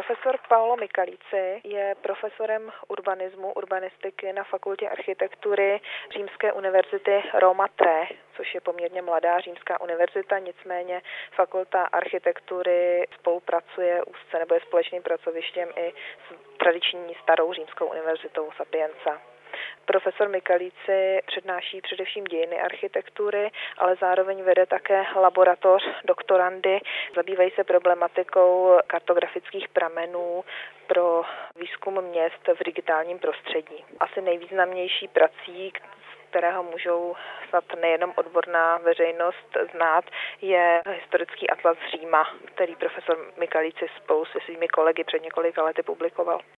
Profesor Paolo Michalici je profesorem urbanistiky na Fakultě architektury Římské univerzity Roma Tre, což je poměrně mladá římská univerzita, nicméně Fakulta architektury spolupracuje úzce nebo je společným pracovištěm i s tradiční starou římskou univerzitou Sapienza. Profesor Michalici přednáší především dějiny architektury, ale zároveň vede také laboratoř doktorandy. Zabývají se problematikou kartografických pramenů pro výzkum měst v digitálním prostředí. Asi nejvýznamnější prací, kterého můžou snad nejenom odborná veřejnost znát, je historický atlas Říma, který profesor Michalici spolu se svými kolegy před několika lety publikoval.